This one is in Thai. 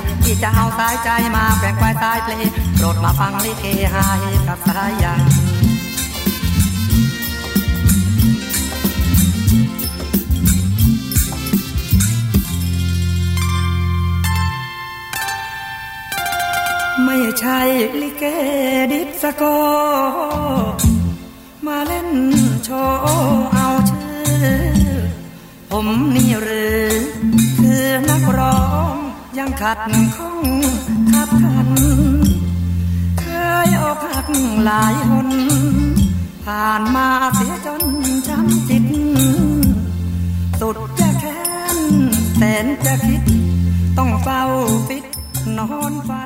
ที่จะเอาสายใจมาแบ่งไว้สายเพลงโปรดมาฟังลิเกหายกับสายใยไม่ใช่ลิเกดิสโก้มาเล่นโชว์เอาชื่อผมนี่หรือคือนักร้องยังขัดข้องขับขันเคยอกหักหลายหนผ่านมาเสียจนช้ำจิตสุดจะแค้นแสนจะคิดต้องเฝ้าฟิตนอนเฝ้า